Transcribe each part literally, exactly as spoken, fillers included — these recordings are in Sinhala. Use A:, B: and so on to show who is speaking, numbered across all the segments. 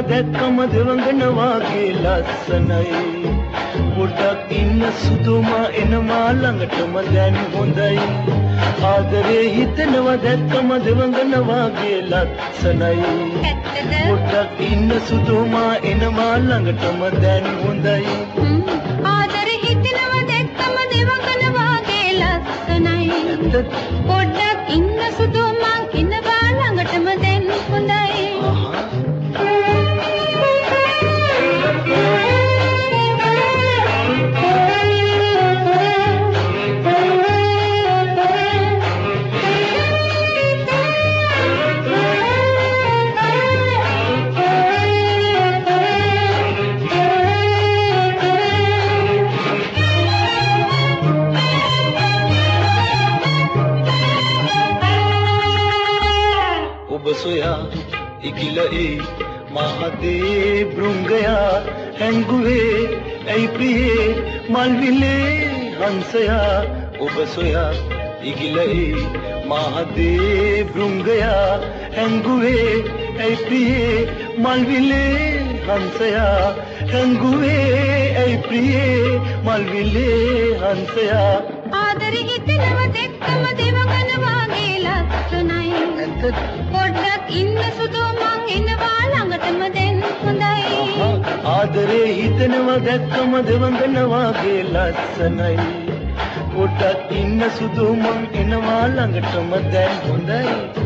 A: දැක්කම දෙවඟන වාගේ ලස්සනයි පොඩක් ඉන්න සුදුමා එනවා ළඟටම දැන් හොඳයි ආදරේ හිතනවා දැක්කම දෙවඟන වාගේ ලස්සනයි පොඩක් ඉන්න සුදුමා එනවා ළඟටම දැන් හොඳයි
B: ආදරේ හිතනවා දැක්කම දෙවඟන වාගේ ලස්සනයි පොඩක් ඉන්න සුදුමා එනවා ළඟටම දැන් හොඳයි
A: soya igila e mahade brungaya hangwe ai priye malvile hansaya oba soya igila e mahade brungaya hangwe ai priye malvile hansaya hangwe ai priye malvile hansaya
B: adare hitnawa dekkama devagana wage lassanai පොඩ්ඩක් ඉන්න සුදු මං එනවා ළඟටම දැන් හොඳයි
A: ආදරේ හිතනවා දැක්කම දෙවඟන වාගේ ලස්සනයි පොඩ්ඩක් ඉන්න සුදු මං එනවා ළඟටම දැන් හොඳයි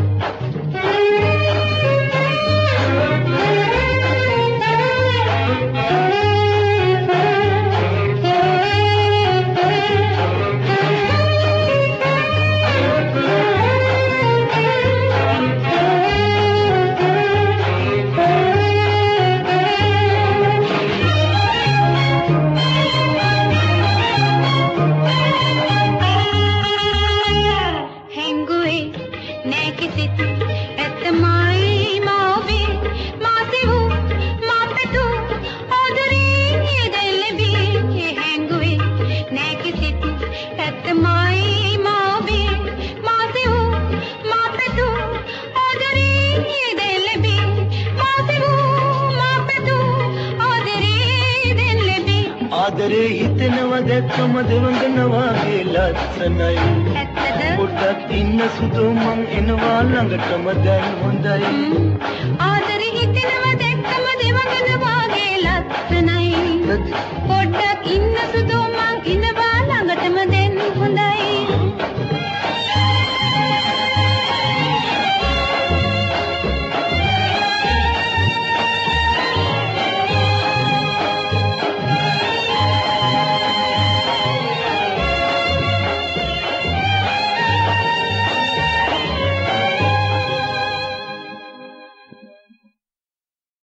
A: ආදරේ හිතනවා දැක්කම දෙවඟන වාගේ ලස්සනයි පොඩ්ඩක් ඉන්න සුදු මං එනවා ළඟටම දැන් හොඳයි
B: ආදරේ හිතනවා දැක්කම දෙවඟන වාගේ ලස්සනයි පොඩ්ඩක් ඉන්න සුදු